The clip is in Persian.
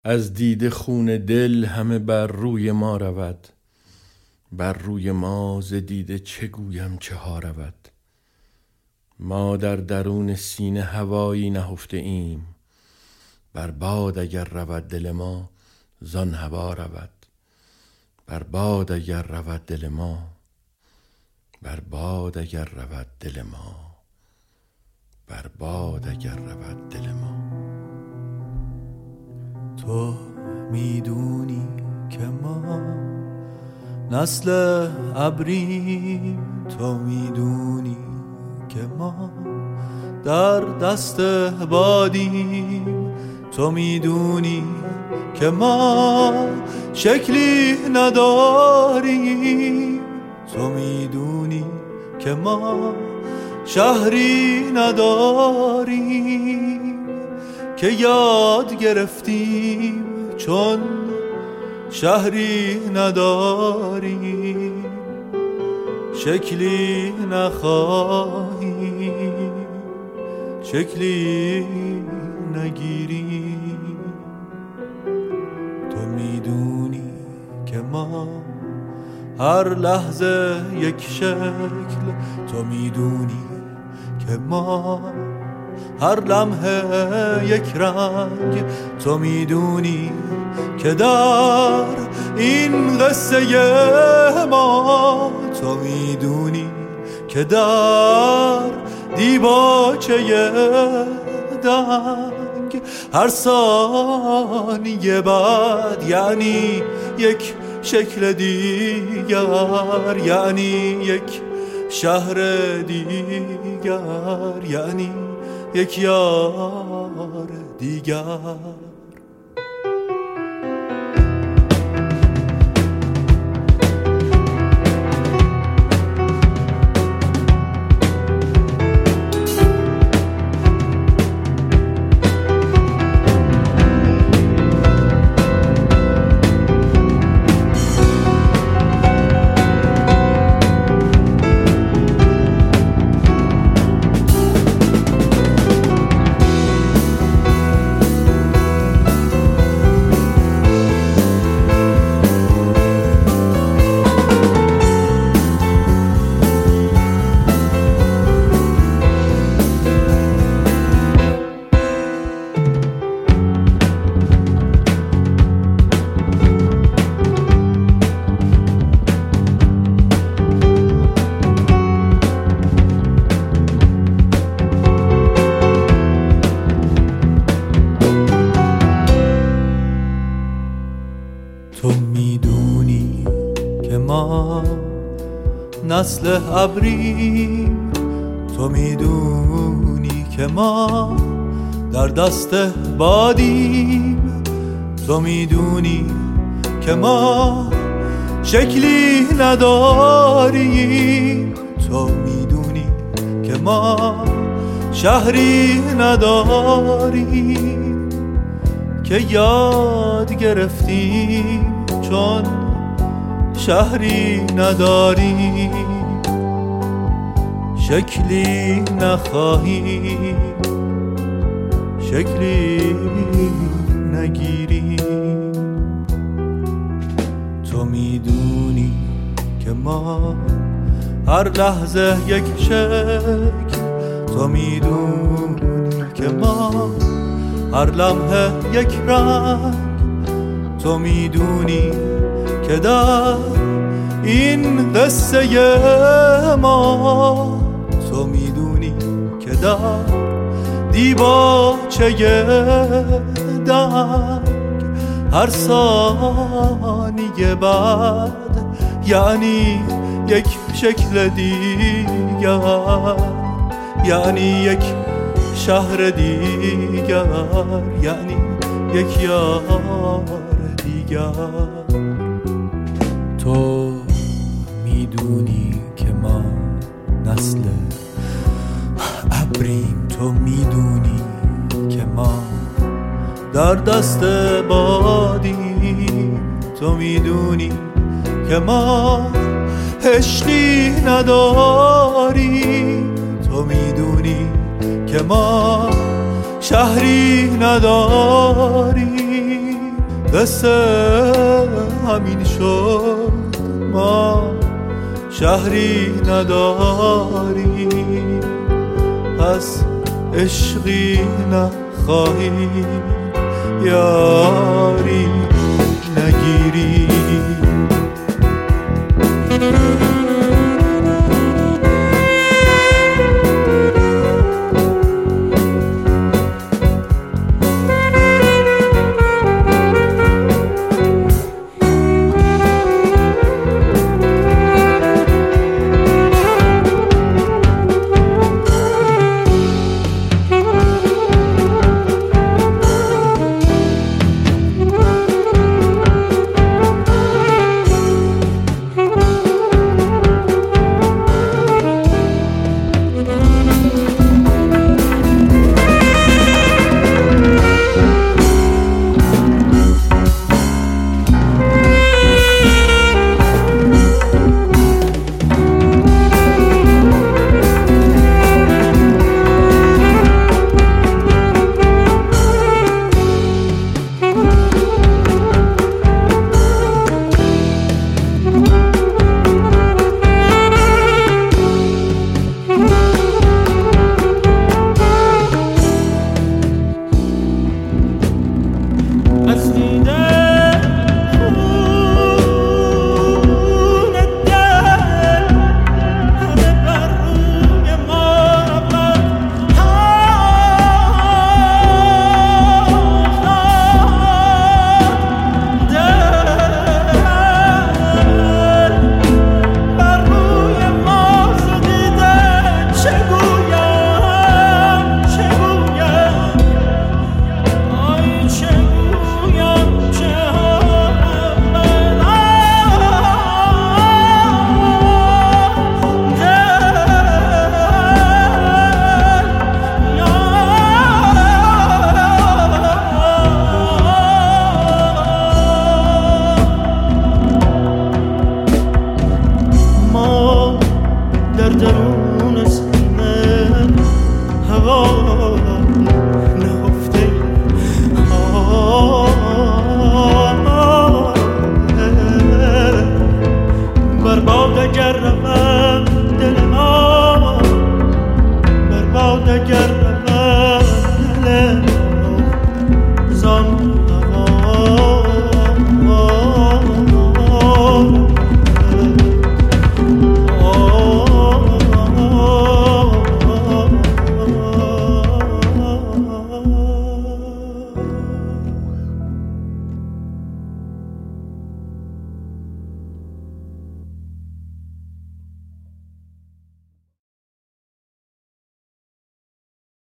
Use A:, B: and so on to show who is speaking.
A: از دیده خون دل همه بر روی ما رود. بر روی ما ز دیده چه گویم چه ها رود. ما در درون سینه هوایی نهفته ایم. بر باد اگر رود دل ما زان هوا رود. بر باد اگر رود دل ما، بر باد اگر رود دل ما، بر باد اگر رود دل ما.
B: تو میدونی که ما نسل ابریم، تو میدونی که ما در دست بادیم، تو میدونی که ما شکلی نداریم، تو میدونی که ما شهری نداریم، که یاد گرفتیم چون شهری نداریم، شکلی نخواهیم شکلی نگیریم. تو میدونی که ما هر لحظه یک شکل، تو میدونی که ما هر لمحه یک رنگ، تو میدونی که در این قصه ما، تو میدونی که در دیباچه دنگ هر ثانیه بعد یعنی یک شکل دیگر، یعنی یک شهر دیگر، یعنی یک یار دیگر. تو میدونی که ما نسل ابریم، تو میدونی که ما در دست بادیم، تو میدونی که ما شکلی نداریم، تو میدونی که ما شهری نداریم، که یاد گرفتیم چون شهری نداریم، شکلی نخواهیم شکلی نگیریم. تو میدونی که ما هر لحظه یک شکل، تو میدونی که ما هر لمحه یک رنگ، تو میدونی که در این قصه ما، تو میدونی که در دیباچه دنگ هر ثانیه بعد یعنی یک شکل دیگر، یعنی یک شهر دیگر، یعنی یک یار دیگر. تو میدونی که ما نسل ابریم، تو میدونی که ما در دست بادیم، تو میدونی که ما هشتی نداریم، تو میدونی که ما شهری نداریم، دست همین شد ما شهری نداریم، پس عشقی نخواهیم، یاری نگیریم.